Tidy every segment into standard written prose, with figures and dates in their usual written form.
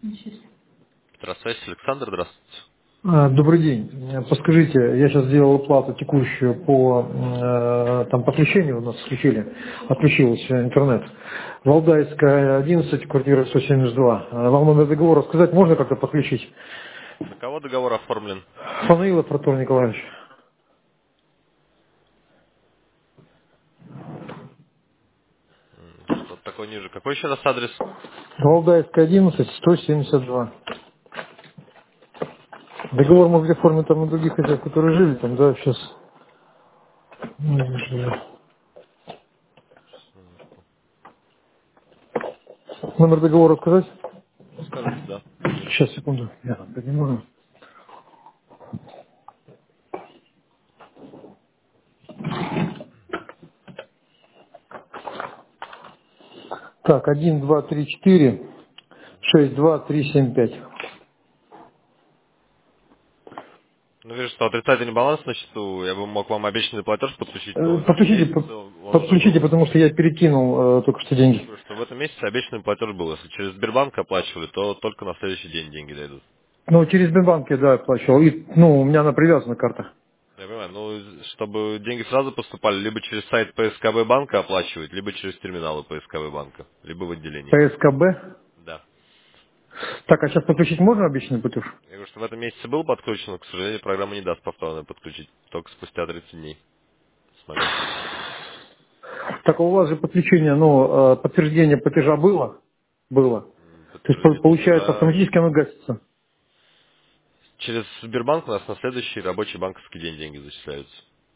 Здравствуйте, Александр, здравствуйте. Добрый день. Подскажите, я сейчас сделал оплату текущую по там подключению, у нас отключился интернет. Валдайская, 11, квартира 172. Вам номер договора сказать, можно как-то подключить? На кого договор оформлен? Фанаилов Артур Николаевич. Что-то такое ниже. Какой еще раз адрес? Валдайская, 11, 172. Договор могли оформить там на других хозяев, которые жили там, да, сейчас. Номер договора сказать? Скажите, да. Сейчас, секунду, я там поднимаю. Так, 1, 2, 3, 4, 6, 2, 3, 7, 5. Ну, вижу, что отрицательный баланс на счету. Я бы мог вам обещанный платеж подключить, но в этом Подключите, месяце он уже подключите, был. потому что я перекинул только что Я деньги. говорю, что в этом месяце обещанный платеж был. Если через Сбербанк оплачивали, то только на следующий день деньги дойдут. Ну, через Сбербанк я, да, оплачивал. И, ну, у меня она привязана карта. Я понимаю, ну, чтобы деньги сразу поступали, либо через сайт ПСКБ банка оплачивать, либо через терминалы ПСКБ банка, либо в отделении. ПСКБ. Да. Так, а сейчас подключить можно обещанный платеж? Я говорю, что в этом месяце был подключен, но, к сожалению, программа не даст повторно подключить, только спустя 30 дней с момента подключения. Так, а у вас же подключение, ну, подтверждение платежа было? Было. То есть, Подтверждение получается, платежа автоматически оно гасится. через Сбербанк у нас на следующий рабочий банковский день деньги зачисляются.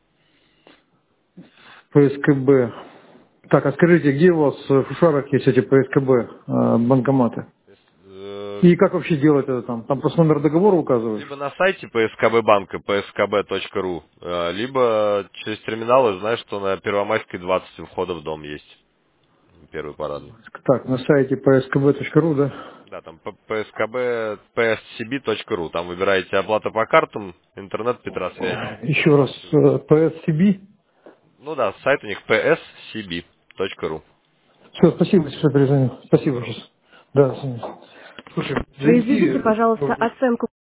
ПСКБ. Так, а скажите, где у вас в Шушарах есть эти ПСКБ банкоматы? Э, И как вообще делать это там? Там просто номер договора указываешь? Либо на сайте ПСКБ банка, pskb.ru, либо через терминалы, знаешь, что на Первомайской 20 у входа в дом есть первый парадный. Так, на сайте pskb.ru, да? Да, там pskb, pscb.ru, там выбираете оплата по картам, интернет, Петросвязь. Еще раз, PSCB. Ну да, сайт у них pscb.ru. Все, спасибо, что перезвонил. Всего Спасибо доброго. сейчас. Да, до свидания. Слушай, Произведите, завести пожалуйста, оценку